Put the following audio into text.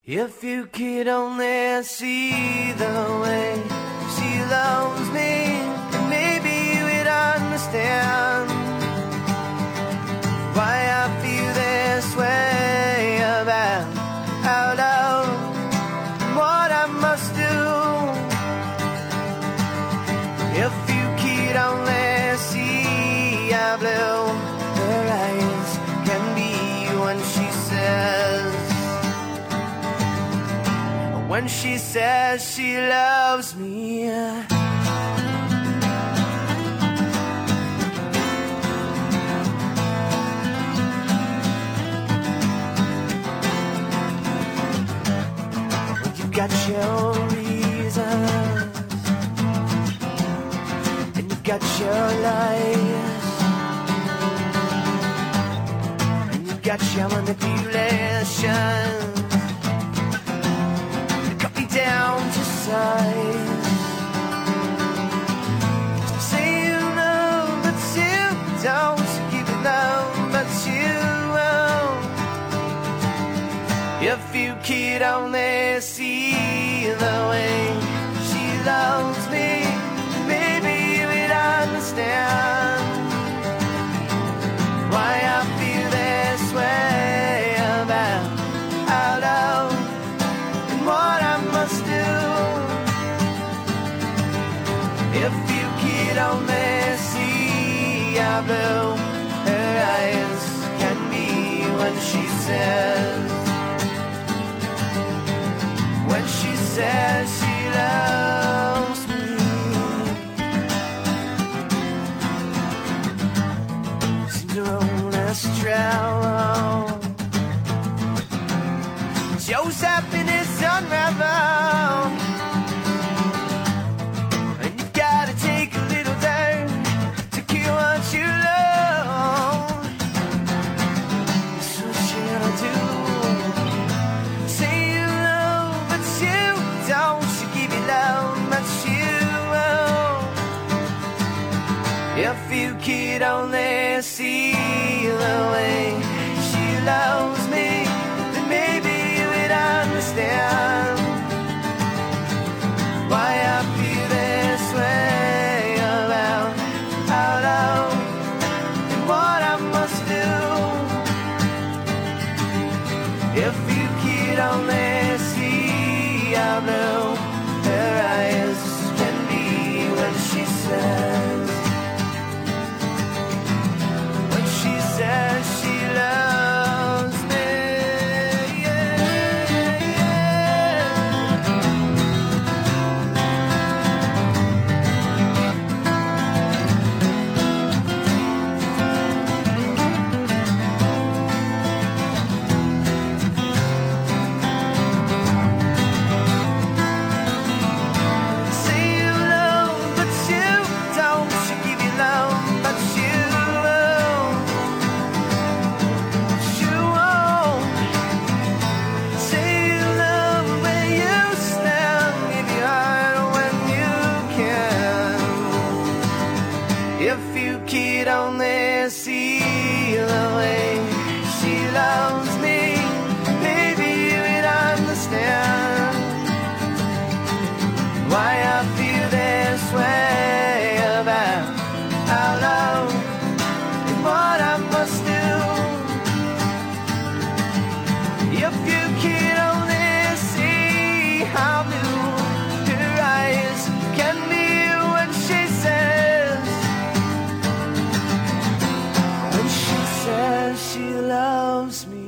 If you could only see the way she loves me, maybe you would understand why I feel this way about our love and what I must do. If you could only see how blue her eyes can be when she says she loves me. When you got your reasons and you got your lies and you got your manipulation down to size. Say you know, but you don't. Keep it low, but you won't. If you could only see the way she loves me, maybe you would understand why I feel this way about our love and what I must do. If you could only see how blue her eyes can be when she says she loves me. She's her own astral. Shows happiness unravel, and you've got to take a little time to kill what you love. So what you gonna do? Say you love, but you don't. You give it love, but you won't. If you could only see the way she loves me, then maybe understand why I feel this way about our love and what I must do. If you could only see how blue her eyes can be when she says she loves me. If you could only see the way she loves me, maybe you would understand why I feel this way about our love and what I must do. If you could only see how blue her eyes can be when she says she loves me.